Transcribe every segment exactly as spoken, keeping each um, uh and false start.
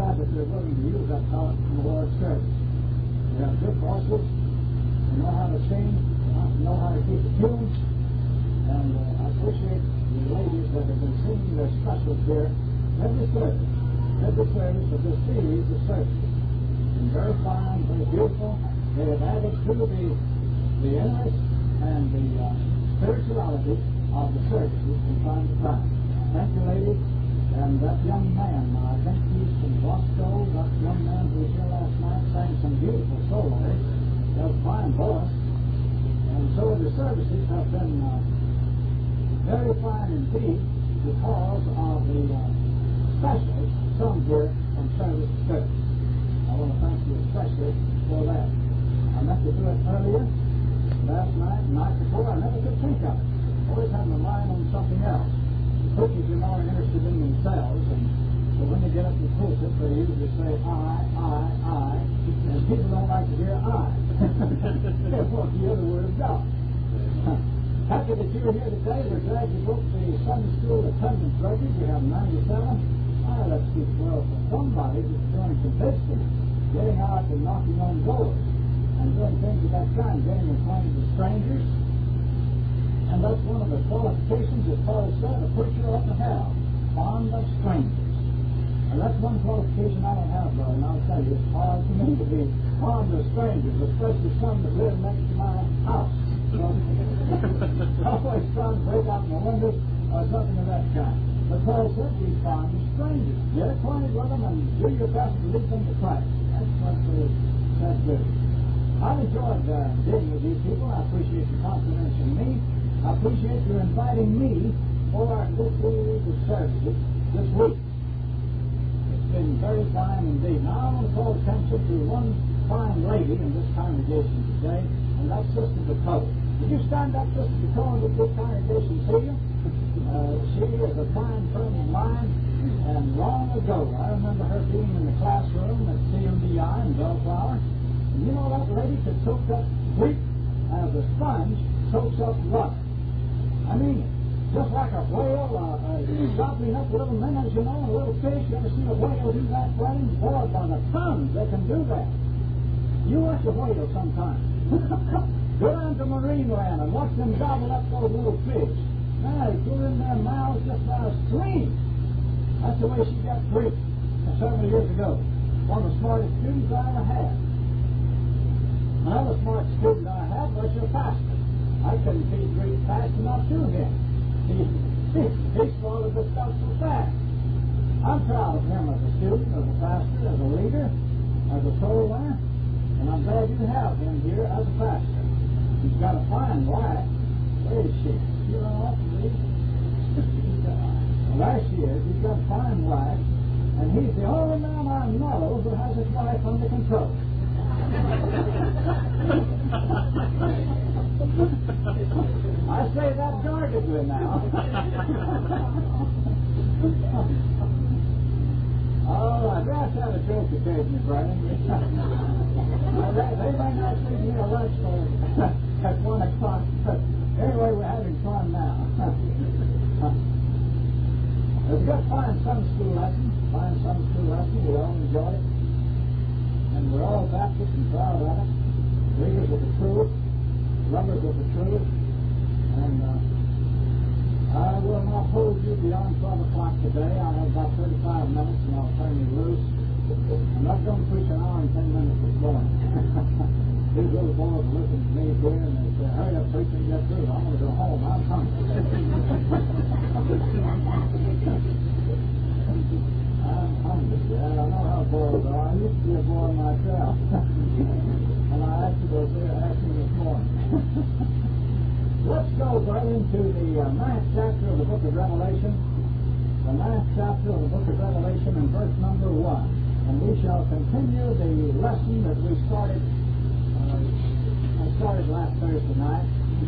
glad that they're willing to use that talent in the Lord's service. They have good voices, they know how to sing, they know how to keep the tune, and uh, I appreciate the ladies that have been singing their specials here every service, every service of this series of services. And very fine, very beautiful. They have added to the, the interest and the uh, spirituality of the services from time to time. Thank you, ladies. And that young man, I think he's from Bosco, that young man who was here last night, sang some beautiful solos. He has a fine voice. And so the services have been uh, very fine indeed because of the uh, specials sung here from service to service. I want to thank you especially for that. I meant to do it earlier, last night, the night before. I never could think of it. Always had my mind on something else. Preachers are more interested in themselves, and so when they get up to the pulpit, they usually say, I, I, I, and people don't like to hear I. They want to hear the Word of God. Happy that you're here today. We're glad you booked the Sunday School attendance record. We have ninety-seven. Ah, that speaks well for somebody that's doing convincing, getting out and knocking on doors, and doing things of that kind, getting acquainted with strangers. And that's one of the qualifications, as Paul said, a preacher ought to have, fond of strangers. And that's one qualification I don't have, brother, and I'll tell you, it's hard for me to be fond of strangers, especially some that live next to my house. So, always trying to break out my windows or something of that kind. But Paul said, be fond of strangers. Get acquainted with them and do your best to lead them to Christ. That's what uh, that's good. I've enjoyed uh, dealing with these people. I appreciate your confidence in me. I appreciate you inviting me for this series of services this week. It's been very fine indeed. Now I want to call attention to one fine lady in this congregation today, and that's Sister Dakota. Would you stand up, Sister Dakota, with this congregation to you? Uh, she is a fine friend of mine, and long ago I remember her being in the classroom at C M D I in Bellflower, and you know that lady could soak up Greek as a sponge soaks up water. I mean, just like a whale, uh, uh, gobbling up little minnows, you know, a little fish. You ever see a whale do that, Brian? Boy, by the tons they can do that. You watch a whale sometime. Go down to marine land and watch them gobble up those little fish. Now, they put in their mouths just by a stream. That's the way she got Greek several years ago. One of the smartest students I ever had. Another smart student I had was your pastor. I couldn't teach Greek fast enough to him. He, he, he swallowed the stuff so fast. I'm proud of him as a student, as a pastor, as a leader, as a soul winner, and I'm glad you have him here as a pastor. He's got a fine wife. Where is she? You run off to me? Well, there she is. He's got a fine wife, and he's the only man I know who has his wife under control. I say that guardedly now. All right, let's have a joke occasionally, Brian. Now, they, they may not feed me a lunch for at one o'clock, but anyway, we're having fun now. We've got fine Sunday school lessons, fine Sunday school lessons. We all enjoy it, and we're all Baptists and proud of it. Readers of the truth, lovers of the truth, and uh, I will not hold you beyond twelve o'clock today. I have about thirty-five minutes, and I'll turn you loose. I'm not going to preach an hour and ten minutes this morning. These little boys listen to me here, and they say, hurry up, preach and get through. I'm going to go home. I'm hungry. I'm hungry. Yeah, I know how boys are. I used to be a boy myself. And I actually was there asking this morning. Let's go right into the uh, ninth chapter of the book of Revelation. The ninth chapter of the book of Revelation and verse number one. And we shall continue the lesson that we started uh, I started last Thursday night.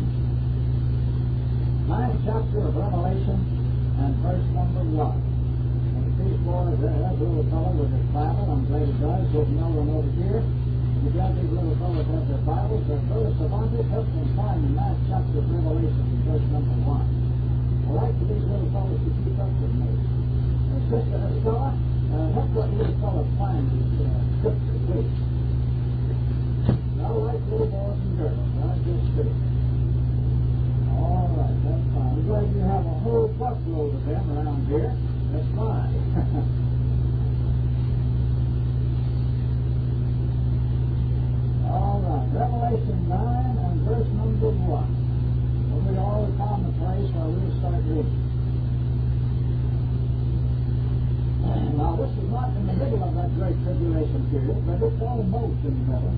Ninth chapter of Revelation and verse number one. And these boys there, that little fellow with his Bible, I'm glad he does, didn't know one over here. You got these little fellows have their Bibles, but Brother Savante, help them find the ninth chapter of Revelation in verse number one. I like for these little fellows to keep up with me. Sister Estella, uh, help that little fellow busload of them around here. That's fine. All right, Revelation nine and verse number one. When we all found the place where we'll start reading. Now, this is not in the middle of that great tribulation period, but it's almost in the middle.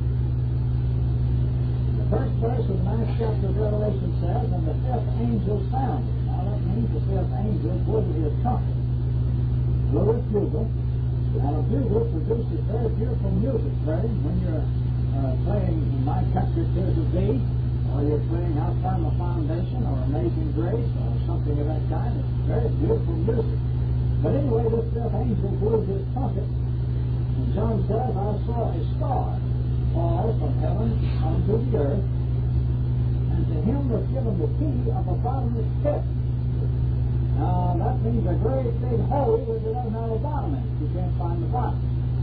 The first verse of the ninth chapter of Revelation says, and the fifth angel sounded. Now, that means the fifth angel blew his trumpet. Blew his bugle. And a bugle produces very beautiful music, Fred, when you're uh, playing My Country Tis of Thee, or you're playing How Firm a Foundation, or Amazing Grace, or something of that kind. It's very beautiful music. But anyway, this fifth angel blew his trumpet, and John says, I saw a star fall from heaven unto the earth, and to him was given the key of a bottomless pit. Now, that means a great big hole which doesn't have a bottom in it. You can't find the bottom.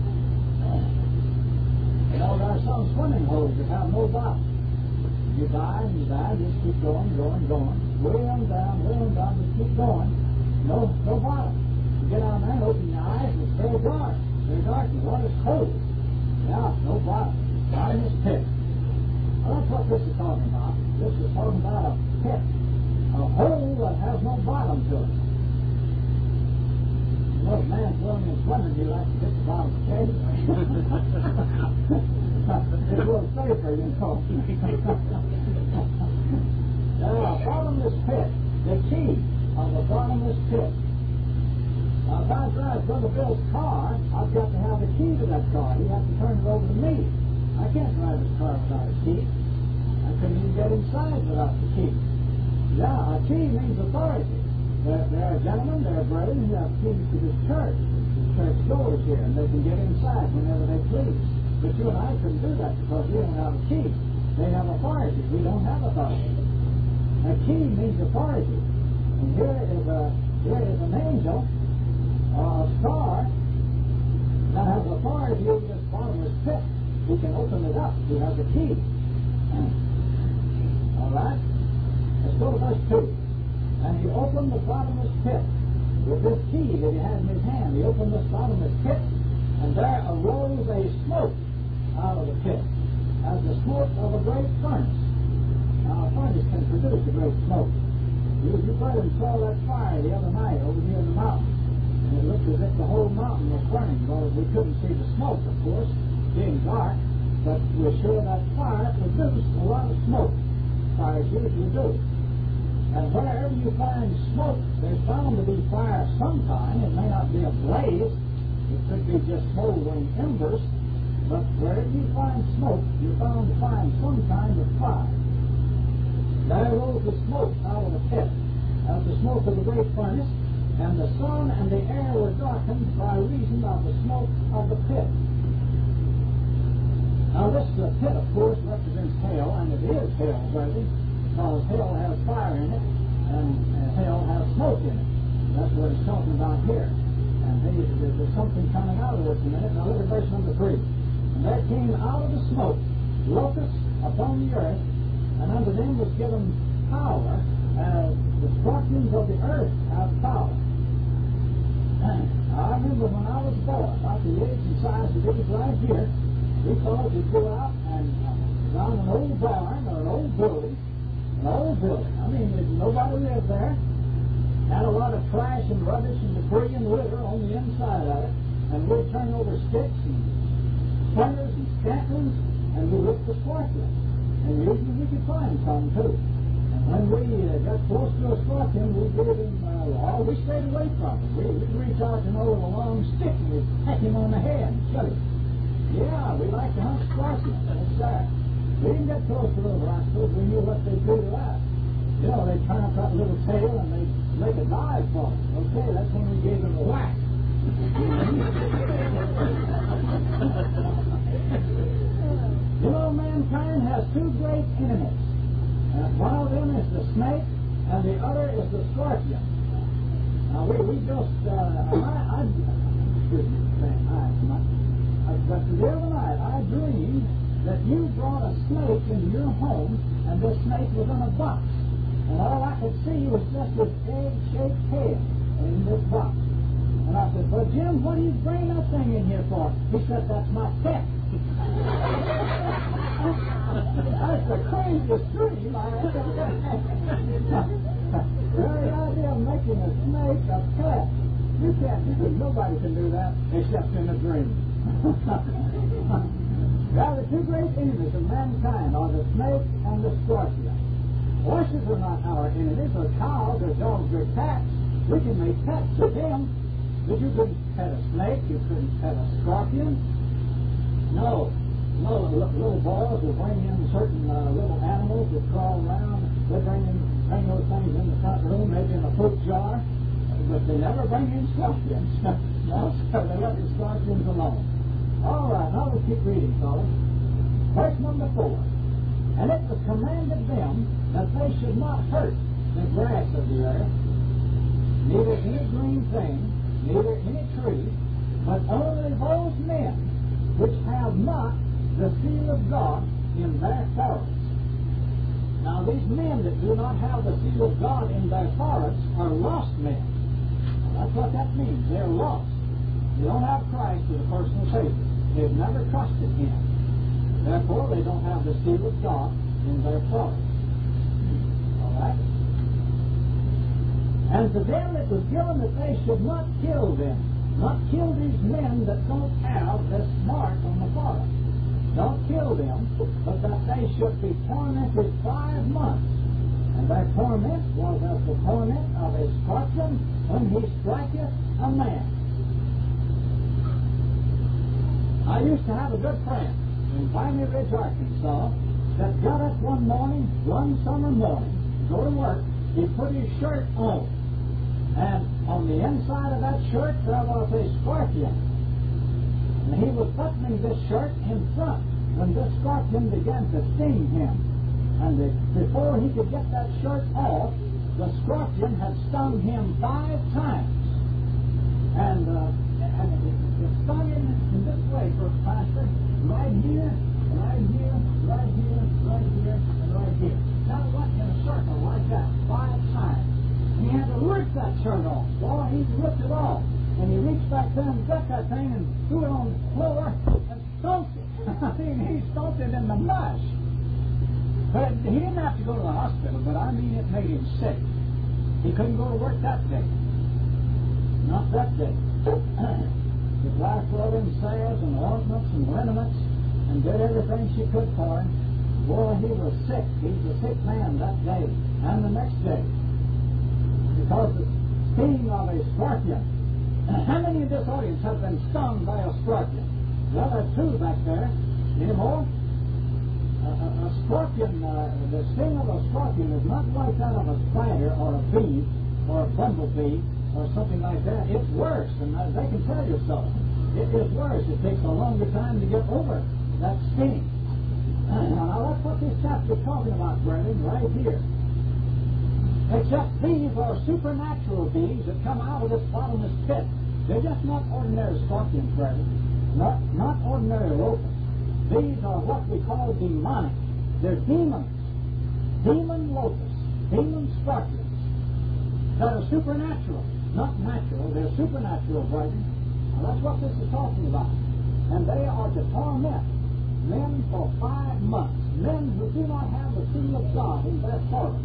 You know, there are some swimming holes that have no bottom. You die and you die, just keep going, going, going. Way on down, way on down, just keep going. No, no bottom. You get down there and open your eyes, and it's very dark. Very dark, and the water's cold. Yeah, no bottom. Bottomless pit. Well, that's what this is talking about. This is talking about a pit. A hole that has no bottom to it. You know, if man's willing and swimming, he likes to get the bottom of the cave. It's a little safer, you know. Now, a bottomless pit. The key of the bottomless pit. Now, if I drive Brother Bill's car, I've got to have the key to that car. He has to turn it over to me. I can't drive his car without a key. I couldn't even get inside without the key. Yeah, a key means authority. There, there are gentlemen, there are brethren who have keys to this church, the church doors here, and they can get inside whenever they please. But you and I couldn't do that because we don't have a key. They have authority. We don't have authority. A key means authority. And here is a here is an angel, uh, a star, that has authority over this bottomless pit. He can open it up. He has a key. All right? Let's go to verse two. And he opened the bottomless pit with this key that he had in his hand. He opened this bottomless pit, and there arose a smoke out of the pit, as the smoke of a great furnace. Now, a furnace can produce a great smoke. You, you probably saw that fire the other night over near the mountain, and it looked as if the whole mountain was burning. Well, we couldn't see the smoke, of course, being dark, but we're sure that fire produced a lot of smoke. Fires usually do. And wherever you find smoke, there's bound to be fire sometime. It may not be a blaze. It could be just smoldering embers. But wherever you find smoke, you're bound to find some kind of fire. There rose the smoke out of the pit, as the smoke of the great furnace, and the sun and the air were darkened by reason of the smoke of the pit. Now this uh, pit, of course, represents hell, and it is hell, really, because hell has fire in it, and uh, hell has smoke in it. That's what it's talking about here. And they, there's something coming out of this in a minute. Now look at verse number three. And there came out of the smoke locusts upon the earth, and unto them was given power, as the scorpions of the earth have power. And I remember when I was a boy, about the age and size of this right here, we thought we'd go out and uh, around an old barn or an old building, an old building. I mean, there's nobody lived there. Had a lot of trash and rubbish and debris and litter on the inside of it, and we'd turn over sticks and splinters and scantlings, and we looked for scorpions. And usually we could find some too. And when we uh, got close to a scorpion, we gave him, uh, well, we stayed away from him. We, we'd reach out and over a long stick and we'd peck him on the head and kill him. Yeah, we like to hunt scorpions. That's that. We didn't get close to those rascals. We knew what they'd do to us. You know, they'd turn up that little tail and they'd make a dive for us. Okay, that's when we gave them a whack. You know, mankind has two great enemies. Uh, one of them is the snake, and the other is the scorpion. Now, we, we just, uh, I, I, excuse me, I, I, I, but the other night, I dreamed that you brought a snake into your home, and this snake was in a box. And all I could see was just this egg-shaped head in this box. And I said, "Well, Jim, what are you bringing that thing in here for?" He said, "That's my pet." That's the craziest dream I ever had. The very idea of making a snake a pet. You can't do it. Nobody can do that except in a dream. Now, the two great enemies of mankind are the snake and the scorpion. Horses are not our enemies, or cows, or dogs, or cats. We can make pets of them. But you couldn't pet a snake, you couldn't pet a scorpion. No. No, little boys will bring in certain uh, little animals that crawl around. They bring, in, bring those things in the front room, maybe in a fruit jar. But they never bring in scorpions. No, so they let the scorpions alone. All right, now let's keep reading, fellas. Verse number four. And it was commanded them that they should not hurt the grass of the earth, neither any green thing, neither any tree, but only those men which have not the seal of God in their foreheads. Now, these men that do not have the seal of God in their foreheads are lost men. Now, that's what that means. They're lost. They don't have Christ as a personal Savior. They've never trusted Him. Therefore, they don't have the seal of God in their foreheads. All right? And to them it was given that they should not kill them. Not kill these men that don't have this mark on the forehead. Don't kill them, but that they should be tormented five months. And their torment was as the torment of a scorpion when he striketh a man. I used to have a good friend in Piney Ridge, Arkansas, that got up one morning, one summer morning, to go to work. He put his shirt on, and on the inside of that shirt there was a scorpion. And he was buttoning this shirt in front when this scorpion began to sting him. And the, before he could get that shirt off, the scorpion had stung him five times. And, uh, and it, it stung him in this way, First Pastor, right here, right here, right here, right here, and right here. Now it went in a circle like that five times. And he had to rip that shirt off. Well, he ripped it off. And he reached back there and got that thing and threw it on the floor and stomped it. I mean, he stomped it in the mush. But he didn't have to go to the hospital, but I mean, it made him sick. He couldn't go to work that day. Not that day. His wife wrote him salves and ointments and liniments and did everything she could for him. Boy, he was sick. He was a sick man that day and the next day. Because the sting of a scorpion. How many in this audience have been stung by a scorpion? Well, there's two back there. Any more? A, a, a scorpion, uh, the sting of a scorpion is not like that of a spider or a bee or a bumblebee or something like that. It's worse, and uh, they can tell you so. It is worse. It takes a longer time to get over that sting. Uh, now, that's what this chapter is talking about, brethren, right here. Except these are supernatural beings that come out of this bottomless pit. They're just not ordinary scorpions, brethren. Not, not ordinary locusts. These are what we call demonic. They're demons. Demon locusts. Demon scorpions. That are supernatural. Not natural. They're supernatural, brethren. Now that's what this is talking about. And they are to torment men for five months. Men who do not have the seal of God in their forehead.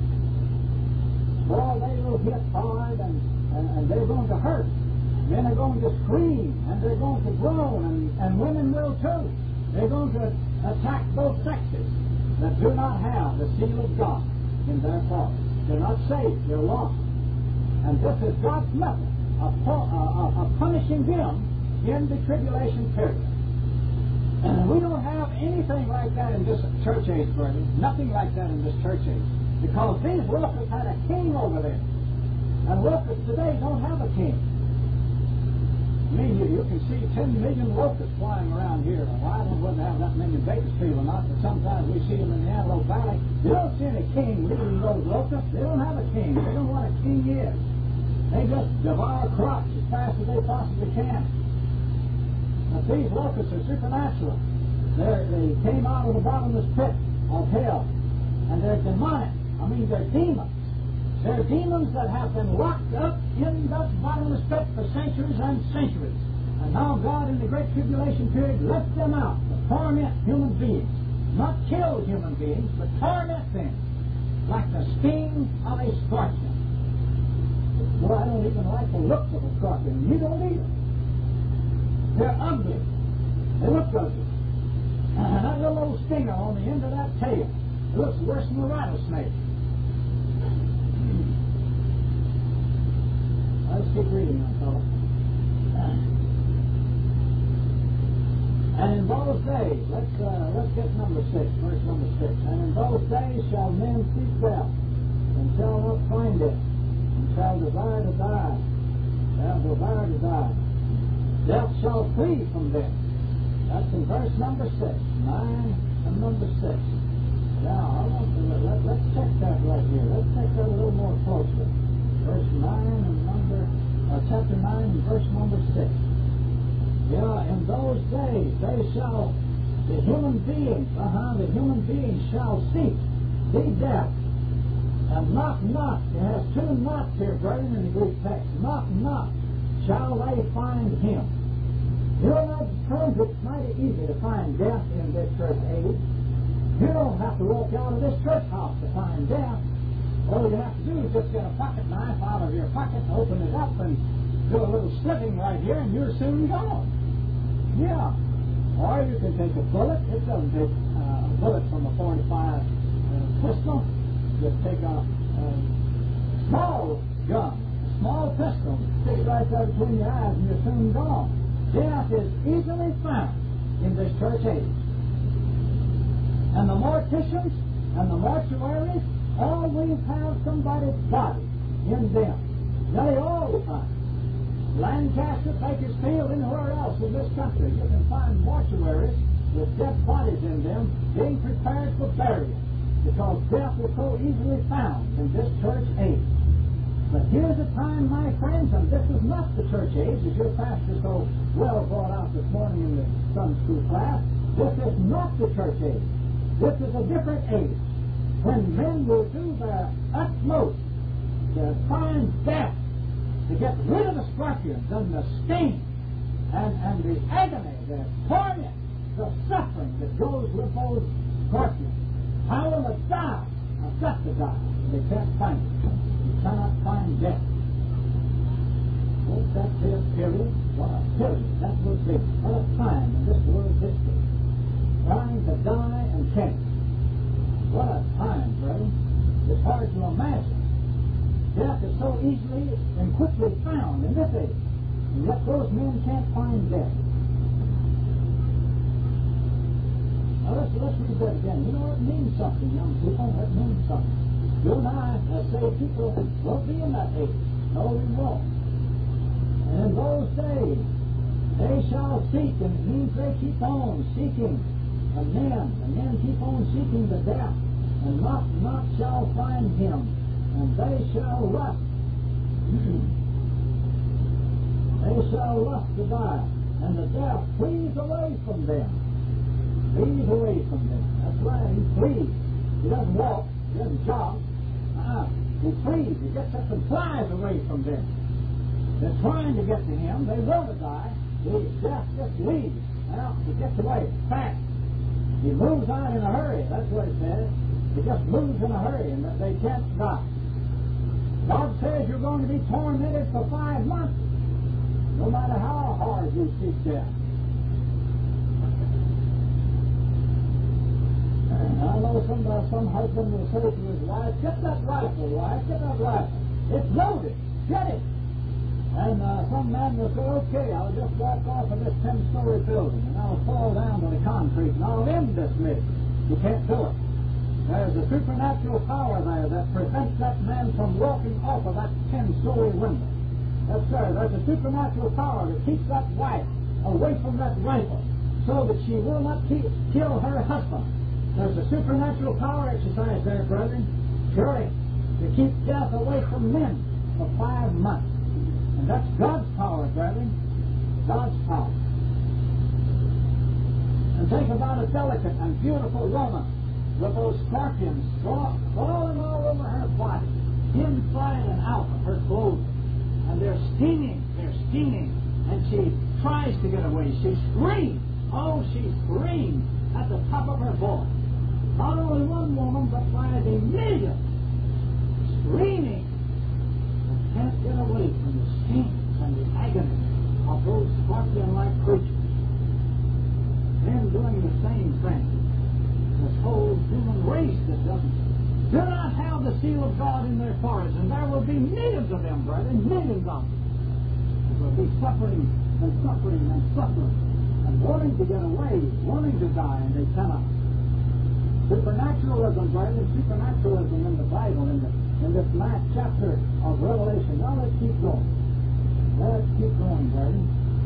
Boy, they will hit hard, and, and, and they're going to hurt. Men are going to scream, and they're going to groan, and, and women will too. They're going to attack both sexes that do not have the seal of God in their forehead. They're not saved. They're lost. And this is God's method of, of, of punishing them in the tribulation period. And we don't have anything like that in this church age, brother. Nothing like that in this church age. Because these locusts had a king over there. And locusts today don't have a king. I mean, you, you can see ten million locusts flying around here. Well, I don't know whether they have that many in Bakersfield or not, but sometimes we see them in the Antelope Valley. You don't see any king leading those locusts. They don't have a king. They don't know what a king is. They just devour crops as fast as they possibly can. But these locusts are supernatural. They're, they came out of the bottomless pit of hell. And they're demonic. I mean, they're demons. They're demons that have been locked up in the bottomless pit for centuries and centuries. And now God, in the Great Tribulation period, left them out to torment human beings. Not kill human beings, but torment them like the sting of a scorpion. Well, I don't even like the looks of a scorpion. You don't either. They're ugly. They look ugly. And that little old stinger on the end of that tail, it looks worse than a rattlesnake. Let's keep reading now, fellow. And in those days, let's uh, let's get number six, verse number six. And in those days shall men seek death, and shall not find it, and shall desire to die, shall desire to die. Death shall flee from them. That's in verse number six, nine and number six. Now, I want to let, let's check that right here. Let's check that a little more closely. Verse nine and number, uh, chapter nine and verse number six. Yeah, in those days they shall, the human beings, uh-huh, the human beings shall seek the death. And knock, knock. It has two knocks here, brethren, in the Greek text. Knock, knock. Shall they find him? You know, it turns it's mighty easy to find death in this church age. You don't have to walk out of this church house to find death. All you have to do is just get a pocket knife out of your pocket and open it up and do a little slitting right here, and you're soon gone. Yeah. Or you can take a bullet. It doesn't take uh, a bullet from a forty-five uh, pistol. Just take a, a small gun, a small pistol, stick it right there between your eyes, and you're soon gone. Death is easily found in this church age. And the morticians and the mortuaries always have somebody's body in them. They always find. Lancaster, Bakersfield, anywhere else in this country, you can find mortuaries with dead bodies in them being prepared for burial, because death is so easily found in this church age. But here's a time, my friends, and this is not the church age, as your pastor so well brought out this morning in the Sunday school class. This is not the church age. This is a different age, when men will do their utmost to find death, to get rid of the scorpions and the sting and, and the agony, the torment, the suffering that goes with those scorpions. How will it die? I've got to die. They can't find it. You cannot find death. Won't that be a period? What a period that would be. What a time in this world's history. Trying to die and can't. What a time, brother. It's hard to imagine. Death is so easily and quickly found in this age, and yet those men can't find death. Now let's, let's read that again. You know, it means something, young people. It means something. You and I, as saved people, won't be in that age. No, we won't. And in those days, they shall seek, and it means they keep on seeking the men, and men keep on seeking the death, and not, not shall find him. And they shall lust. They shall lust to die. And the death flees away from them. Flees away from them. That's right, he flees. He doesn't walk. He doesn't jog. Uh-uh. He flees. He gets up and flies away from them. They're trying to get to him. They want to die. The death just leaves. Well, he gets away fast. He moves out in a hurry. That's what it says. He just moves in a hurry, and they can't die. God says you're going to be tormented for five months, no matter how hard you seek death. And I know some, uh, some husband will say to his wife, get that rifle, wife, get that rifle. It's loaded. Get it. And uh, some man will say, okay, I'll just walk off of this ten-story building, and I'll fall down to the concrete, and I'll end this mission. You can't do it. There's a supernatural power there that prevents that man from walking off of that ten-story window. Yes, sir. There's a supernatural power that keeps that wife away from that rifle so that she will not keep, kill her husband. There's a supernatural power exercised there, brethren, surely, to keep death away from men for five months. And that's God's power, brethren. God's power. And think about a delicate and beautiful woman with those scorpions crawling all over her body, inside and out of her clothing. And they're stinging, they're stinging. And she tries to get away. She screams. Oh, she screams at the top of her voice. Not only one woman, but by the millions, screaming, and can't get away from the stings and the agony of those scorpion-like creatures. Men doing the same thing. This whole human race that doesn't do not have the seal of God in their foreheads, and there will be millions of them, brethren, millions of them. They will be suffering and suffering and suffering, and wanting to get away, wanting to die, and they cannot. Supernaturalism, brethren, supernaturalism in the Bible, in, the, in this last chapter of Revelation. Now let's keep going. Let's keep going, brethren.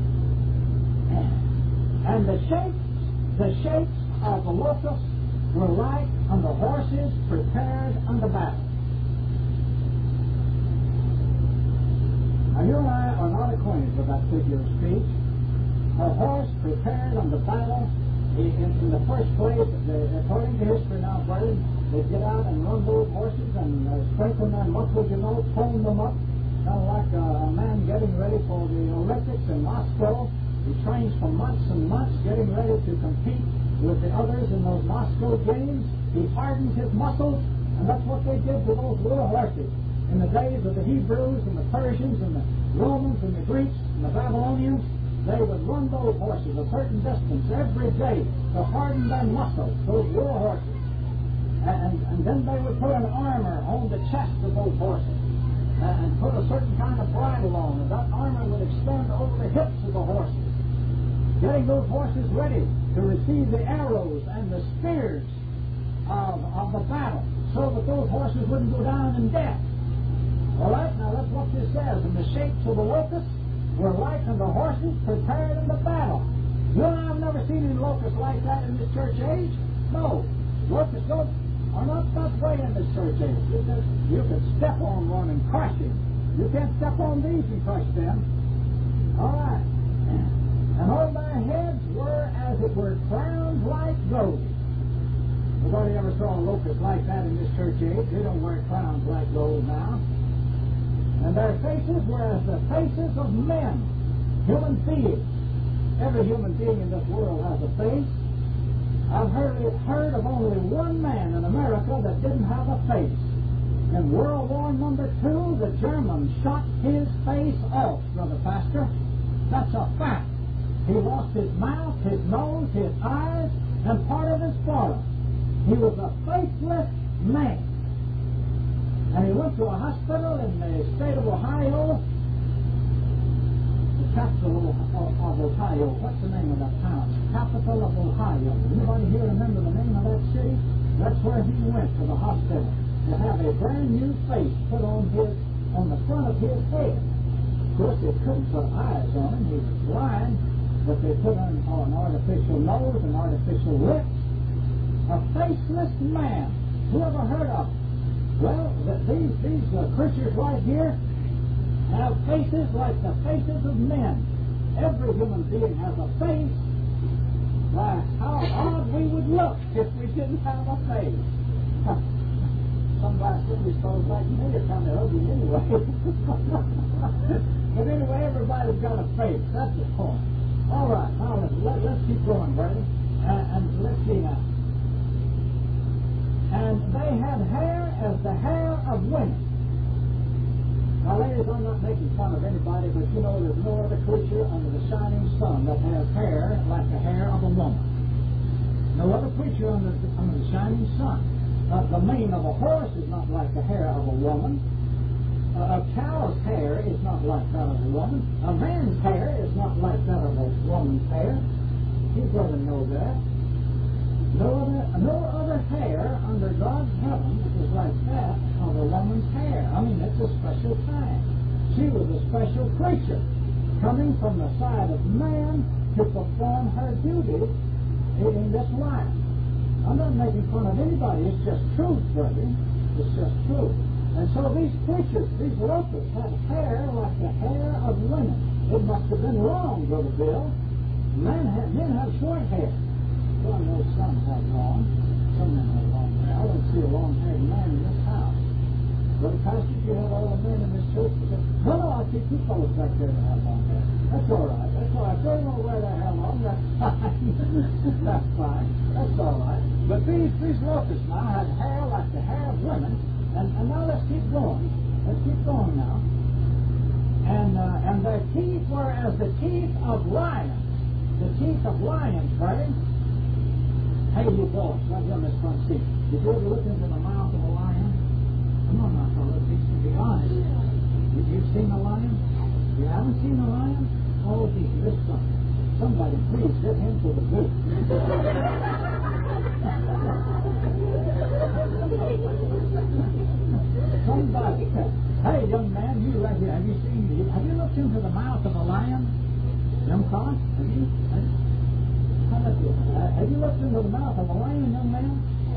And the shapes, the shapes of the locusts were like unto horses prepared unto battle. Now you and I are not acquainted with that figure of speech. A horse prepared unto battle. In, in the first place, they, according to history now, brethren, they get out and run those horses and uh, strengthen their muscles, you know, tone them up, kind of like a, a man getting ready for the Olympics in Moscow. He trains for months and months, getting ready to compete with the others in those Moscow games. He hardens his muscles, and that's what they did to those little horses. In the days of the Hebrews and the Persians and the Romans and the Greeks and the Babylonians, they would run those horses a certain distance every day to harden their muscles, those little horses. And, and then they would put an armor on the chest of those horses and put a certain kind of bridle on, and that armor would extend over the hips of the horses, getting those horses ready to receive the arrows and the spears of, of the battle, so that those horses wouldn't go down in death. All right, now that's what this says. And the shapes of the locusts were like unto horses prepared in the battle. You and I have never seen any locusts like that in this church age. No. Locusts don't, are not that way in this church age. You can, you can step on one and crush him. You can't step on these and crush them. All right. And on their heads were, as it were, crowns like gold. Nobody ever saw a locust like that in this church age. They don't wear crowns like gold now. And their faces were as the faces of men, human beings. Every human being in this world has a face. I've heard, heard of only one man in America that didn't have a face. In World War Number Two, the Germans shot his face off, Brother Pastor. That's a fact. He lost his mouth, his nose, his eyes, and part of his forehead. He was a faceless man. And he went to a hospital in the state of Ohio, the capital of, of, of Ohio. What's the name of that town? Capital of Ohio. Anybody here remember the name of that city? That's where he went to the hospital to have a brand new face put on his on the front of his head. Of course, they couldn't put eyes on him. He was blind, but they put on an artificial nose and artificial lips. A faceless man. Who ever heard of him? Well, these, these uh, creatures right here have faces like the faces of men. Every human being has a face. Why, how odd we would look if we didn't have a face. Some last Sunday fellows like me are kind of ugly anyway. But anyway, everybody's got a face. That's the point. All right, now let's, let, let's keep going, brother. And, and let's see now. And they had hair as the hair of women. Now, ladies, I'm not making fun of anybody, but you know there's no other creature under the shining sun that has hair like the hair of a woman. No other creature under the, under the shining sun. Uh, the mane of a horse is not like the hair of a woman. Uh, a cow's hair is not like that of a woman. A man's hair is not like that of a woman's hair. You brother know that. No other, no other hair under God's heaven is like that of a woman's hair. I mean, it's a special kind. She was a special creature, coming from the side of man to perform her duties in this life. I'm not making fun of anybody. It's just truth, brother. It's just truth. And so these creatures, these locusts, had hair like the hair of women. It must have been wrong, Brother Bill. Men have, men have short hair. Well, I know some have long. Some men have long I don't see a long-haired man in this house. But Pastor, you have all the men in this church that say, no, no, I see two fellows back there that have long hair. That's all right. That's all right. If they don't wear their hair long, that's fine. That's fine. That's all right. But these, these locusts now had hair like the hair of women. And, and now let's keep going. Let's keep going now. And, uh, and their teeth were as the teeth of lions. The teeth of lions, right? Hey, you boys, right here on this front seat. Did you ever look into the mouth of a lion? Come on now, fellas, be, be honest. Have you seen a lion? You haven't seen a lion? Oh, gee, this one. Somebody please get him to the booth. Somebody. Hey, young man, you right here. Have you seen? Have you looked into the mouth of a lion? Young Con? Have you? Have you? Uh, have you looked into the mouth of a lion, young man?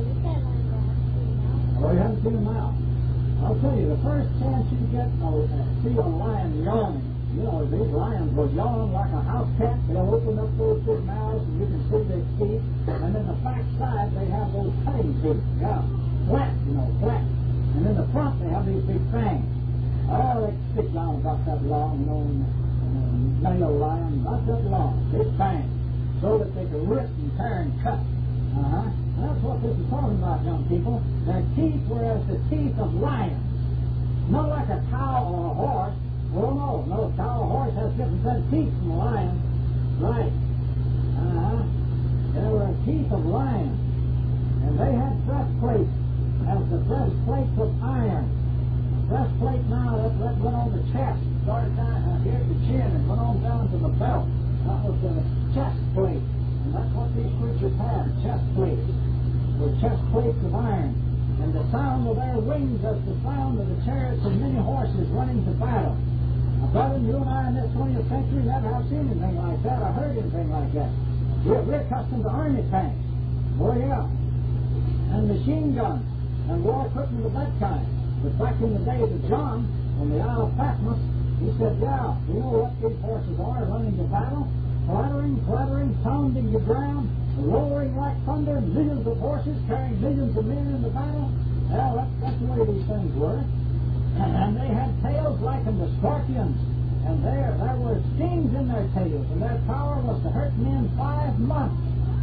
Oh, you haven't seen a mouth. I'll tell you, the first chance you get to uh, see a lion yawning, you know, these lions will yawn like a house cat. They'll open up those big mouths and you can see their teeth. And then the back side, they have those cutting teeth. Yeah, flat, you know, flat. And in the front, they have these big fangs. Oh, they stick down about that long, you know, uh, male lion, about that long, big fangs, so that they can rip and tear and cut. Uh-huh. That's what this is talking about, young people. Their teeth were as the teeth of lions. Not like a cow or a horse. Well, no. No, a cow or a horse has different set of teeth from a lion. Right. Uh-huh. They were teeth of lions. And they had breastplates as the breastplates of iron. Breastplate now, that, that went on the chest. Started down uh, here at the chin and went on down to the belt. That was the chest plate. And that's what these creatures had, chest plates. With chest plates of iron. And the sound of their wings as the sound of the chariots of many horses running to battle. Now, brother, you and I in this twentieth century never have seen anything like that or heard anything like that. We're, we're accustomed to army tanks. Oh, yeah. And machine guns. And war equipment of that kind. But back in the days of John, on the Isle of Patmos, he said, yeah, you know what these horses are running to battle? Clattering, clattering, pounding the ground, roaring like thunder, millions of horses carrying millions of men in the battle. Well, that's, that's the way these things were. And they had tails like them, the scorpions. And there, there were stings in their tails, and their power was to hurt men five months.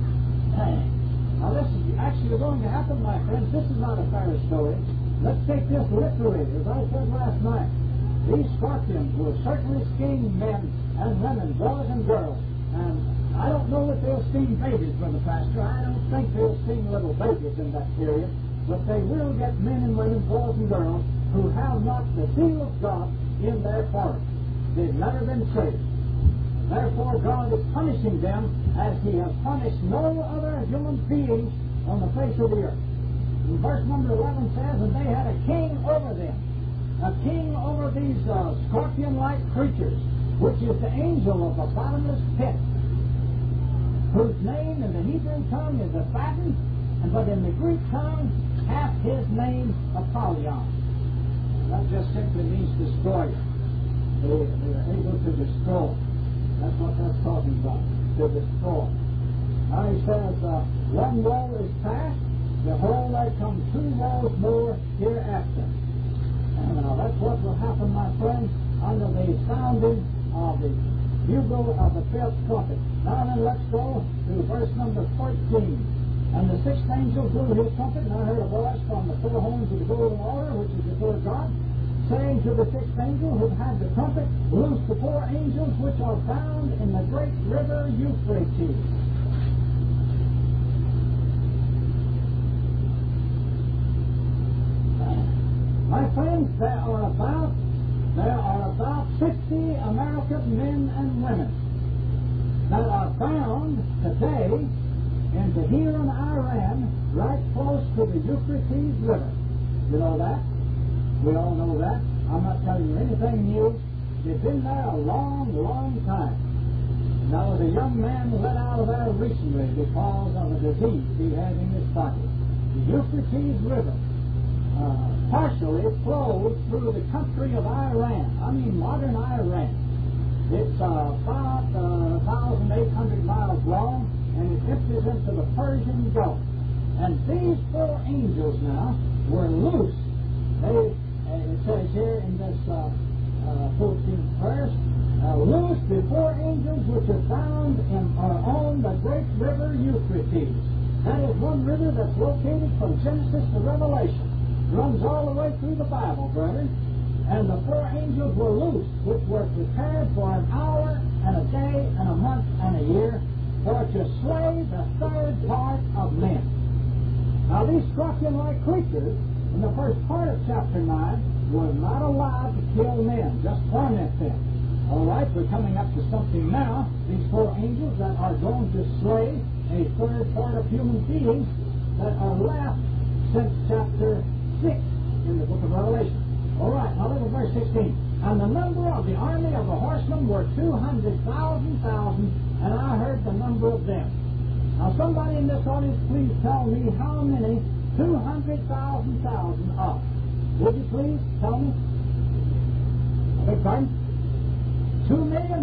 Hey. Now this is actually going to happen, my friends. This is not a fairy story. Let's take this literally, as I said last night. These scorpions will certainly sting men and women, boys and girls. And I don't know if they'll sting babies, Brother Pastor. I don't think they'll sting little babies in that period. But they will get men and women, boys and girls, who have not the seal of God in their heart. They've never been saved. Therefore, God is punishing them as He has punished no other human beings on the face of the earth. And verse number eleven says, and they had a king over them. A king over these uh, scorpion-like creatures, which is the angel of the bottomless pit, whose name in the Hebrew tongue is Abaddon, and but in the Greek tongue hath his name Apollyon. That just simply means destroyer. They, they are able to destroy. That's what that's talking about, to destroy. Now he says, uh, one woe is past, behold, there come two woes more hereafter. And now that's what will happen, my friends, under the sounding of the bugle of the fifth trumpet. Now then, let's go to verse number fourteen. And the sixth angel blew his trumpet, and I heard a voice from the four horns of the golden altar, which is before God, saying to the sixth angel who had the trumpet, loose the four angels which are bound in the great river Euphrates. My friends, there are about there are about fifty American men and women that are bound today in Tehran, Iran, right close to the Euphrates River. You know that? We all know that. I'm not telling you anything new. They've been there a long, long time. Now, the young man let out of there recently because of a disease he had in his body. The Euphrates River uh, partially flows through the country of Iran. I mean, modern Iran. It's uh, about uh, one thousand eight hundred miles long, and it empties into the Persian Gulf. And these four angels now were loose. They, uh, it says here in this uh, uh, fourteenth verse, uh, loose before angels which are found in, uh, on the great river Euphrates. That is one river that's located from Genesis to Revelation. Runs all the way through the Bible, brethren. And the four angels were loose, which were prepared for an hour and a day and a month and a year, for to slay the third part of men. Now these scorpion-like creatures, in the first part of chapter nine, were not allowed to kill men, just torment them. All right, we're coming up to something now. These four angels that are going to slay a third part of human beings that are left since chapter six in the book of Revelation. All right, now look at verse sixteen. And the number of the army of the horsemen were two hundred thousand thousand, and I heard the number of them. Now somebody in this audience, please tell me how many two hundred thousand thousand are. Would you please tell me? I beg pardon? Two million?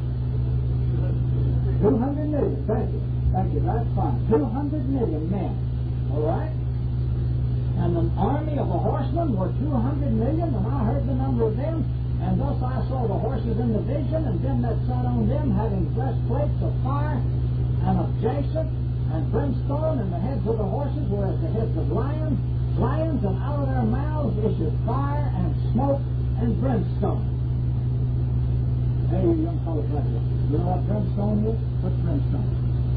Two hundred million. Thank you. Thank you. That's fine. Two hundred million men. All right? And the army of the horsemen were two hundred million, and I heard the number of them. And thus I saw the horses in the vision, and them that sat on them having breastplates of fire, and of jacinth, and brimstone, and the heads of the horses were as the heads of lions, lions, and out of their mouths issued fire, and smoke, and brimstone. Hey, you young fellows right here. You know what brimstone is? What's brimstone?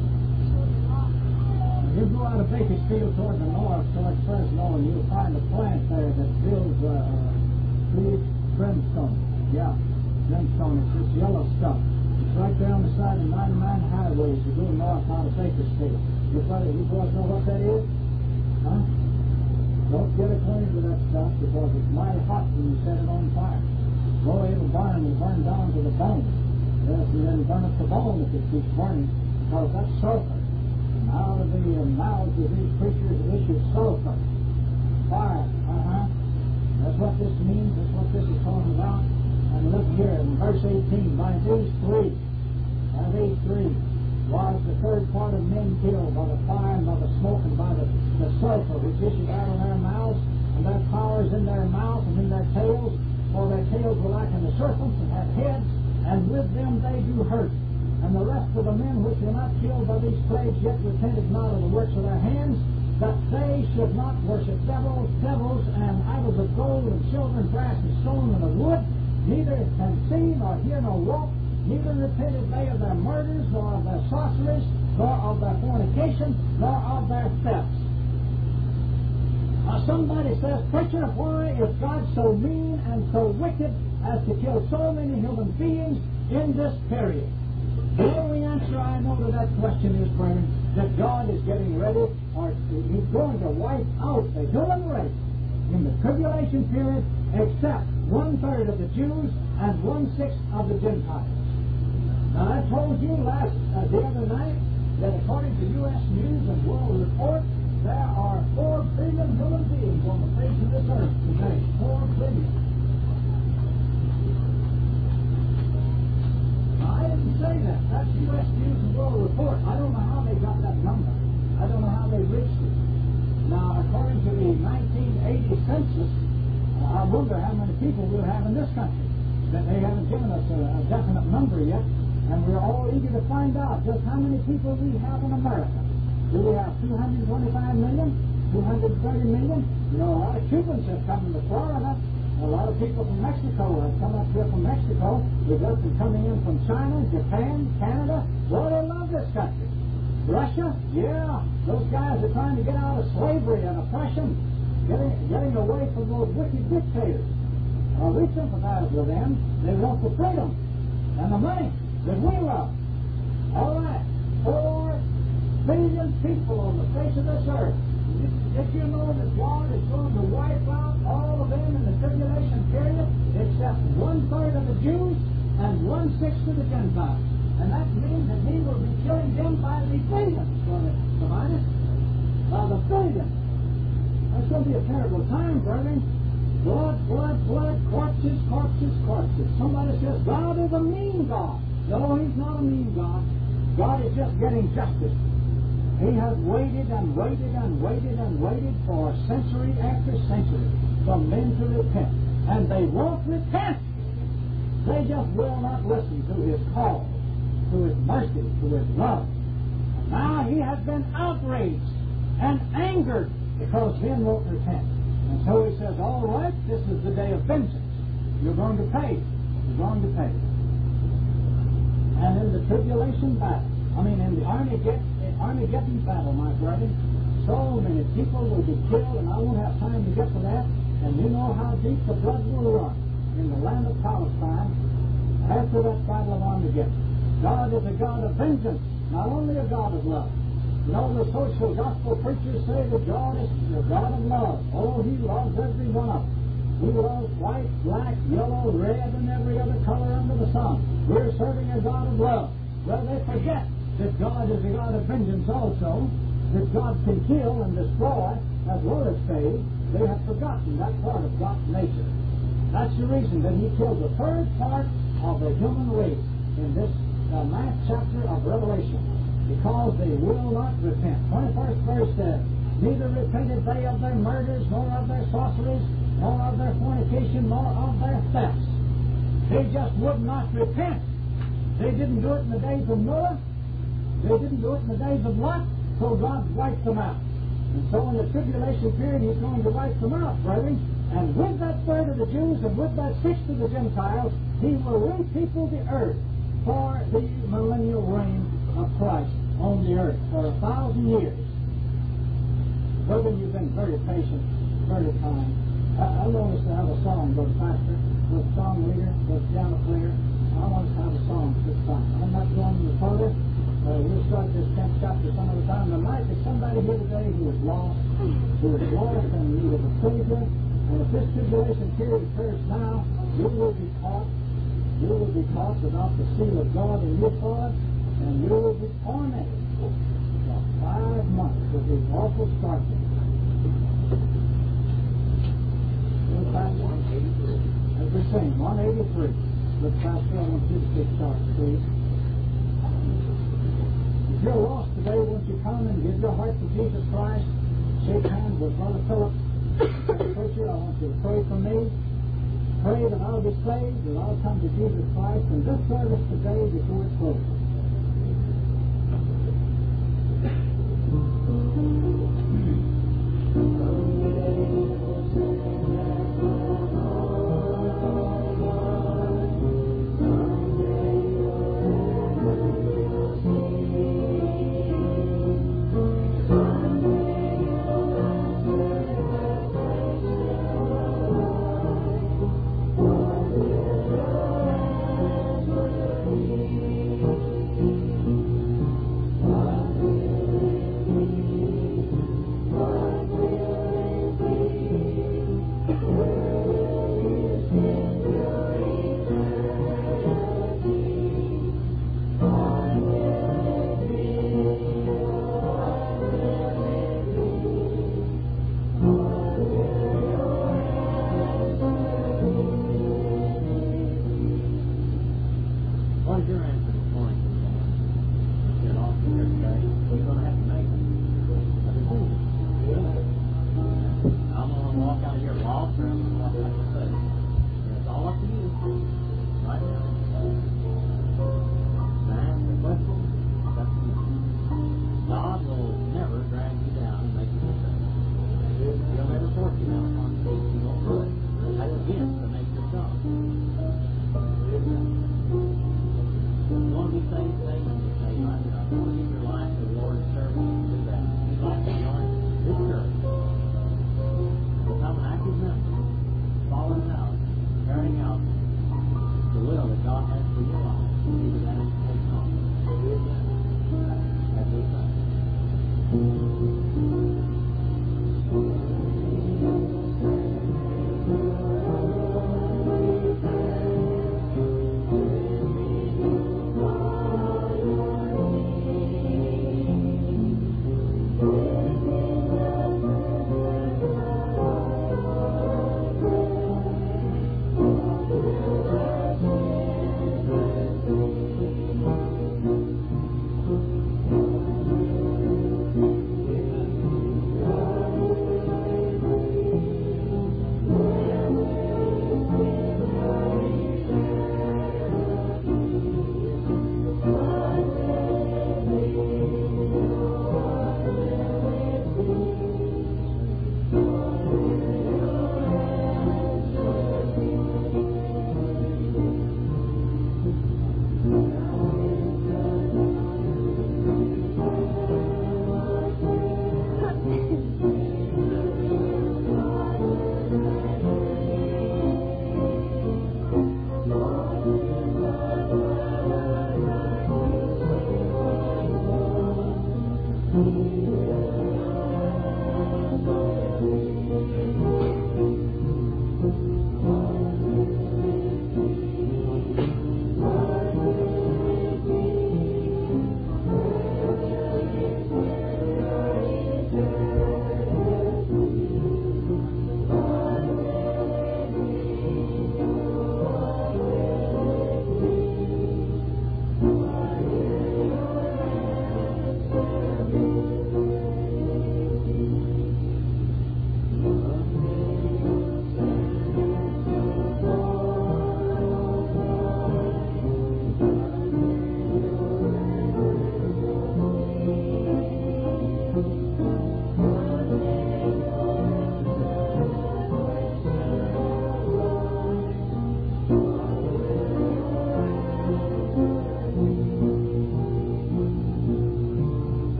You go out of Bakersfield toward the north, towards Fresno, and you'll find a plant there that builds uh, trees, brimstone. Yeah, brimstone. It's this yellow stuff. Right there on the side of ninety-nine highways, you go north out of Bakersfield. You brother, you boys know what that is? Huh? Don't get acquainted with that stuff because it's mighty hot when you set it on fire. Boy, it'll burn, it'll burn down to the bone. Yes, and then burn up the bone if it keeps burning, because that's sulfur. And out of the uh, mouths of these creatures issues sulfur. Fire. Uh-huh. That's what this means. That's what this is talking about. And look here in verse eighteen, by these three, by these three, was the third part of men killed by the fire and by the smoke and by the, the sulfur which issued out of their mouths, and their powers in their mouth and in their tails, for their tails were like unto serpents and had heads, and with them they do hurt. And the rest of the men which were not killed by these plagues yet repented not of the works of their hands, that they should not worship devils, devils, and idols of gold and silver and brass and stone and of wood, neither can see nor hear nor walk, neither repented they of their murders, nor of their sorceries, nor of their fornication, nor of their thefts. Now somebody says, preacher, why is God so mean and so wicked as to kill so many human beings in this period? The only answer I know to that question is, Brennan, that God is getting ready, or He's going to wipe out the human race in the tribulation period, except one-third of the Jews and one-sixth of the Gentiles. Now, I told you last uh, the other night that according to U S News and World Report, there are four billion human beings on the face of this earth today. Four billion. Now, I didn't say that. That's U S News and World Report. I don't know how they got that number. I don't know how they reached it. Now, according to the nineteen eighty census, I wonder how many people we'll have in this country. That they haven't given us a, a definite number yet, and we're all eager to find out just how many people we have in America. Do we have two hundred twenty-five million? two hundred thirty million? You know, a lot of Cubans have come to Florida. A lot of people from Mexico have come up here from Mexico. We've got them coming in from China, Japan, Canada. Well, they love this country. Russia? Yeah. Those guys are trying to get out of slavery and oppression. Getting, getting away from those wicked dictators. Uh, we sympathize with them. They want the freedom and the money that we love. All right. Four billion people on the face of this earth. Did you know that God is going to wipe out all of them in the tribulation period, except one-third of the Jews and one-sixth of the Gentiles? And that means that He will be killing them by the billions, by the billions. That's going to be a terrible time, brethren. Blood, blood, blood, corpses, corpses, corpses. Somebody says, God is a mean God. No, He's not a mean God. God is just getting justice. He has waited and waited and waited and waited for century after century for men to repent. And they won't repent. They just will not listen to His call, to His mercy, to His love. And now He has been outraged and angered because men won't repent. And so He says, all right, this is the day of vengeance. You're going to pay. You're going to pay. And in the tribulation battle, I mean in the Armageddon, Armageddon battle, my brethren, so many people will be killed, and I won't have time to get to that. And you know how deep the blood will run in the land of Palestine after that battle of Armageddon. God is a God of vengeance, not only a God of love. You know, the social gospel preachers say that God is the God of love. Oh, He loves every one of them. He loves white, black, yellow, red, and every other color under the sun. We're serving a God of love. Well, they forget that God is a God of vengeance also, that God can kill and destroy as well as save. They have forgotten that part of God's nature. That's the reason that He killed the third part of the human race in this uh, ninth chapter of Revelation, because they will not repent. twenty-first verse says, neither repented they of their murders, nor of their sorceries, nor of their fornication, nor of their thefts. They just would not repent. They didn't do it in the days of Noah. They didn't do it in the days of Lot, so God wiped them out. And so in the tribulation period, He's going to wipe them out, brethren. And with that third of the Jews and with that sixth of the Gentiles, He will repeople the earth for the millennial reign of Christ on the earth for a thousand years. Brethren, you've been very patient, very kind. I, I want us to have a song, Brother Pastor, the song leader, the piano player. I want us to have a song this time. I'm not going any further. Uh, we'll start this tenth chapter some other time. There might be somebody here today who is lost, who is lost and in need of a Savior. And if this tribulation period occurs now, you will be taught, you will be taught about the seal of God in your blood, and you will be tormented for five months with these awful scorching. As we sing, one eighty-three. But Pastor, I want you to take charge, please. If you're lost today, won't you come and give your heart to Jesus Christ? Shake hands with Brother Philip. Preacher, I want you to pray for me. Pray that I'll be saved, that I'll come to Jesus Christ in this service today before it's closes.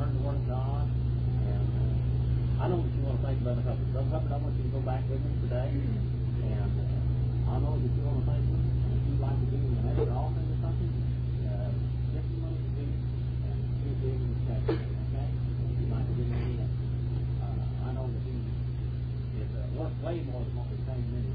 learn the Word of God. And uh, I know that you want to think about it. Brother Hubbard, I want you to go back with me today. And uh, I know that you want to think with me. And if you'd like to do an extra offering or something, uh, get some money to do and he'll be able to check it. Okay? If you'd like to do me, uh, I know that he is uh, worth way more than what we're paying him.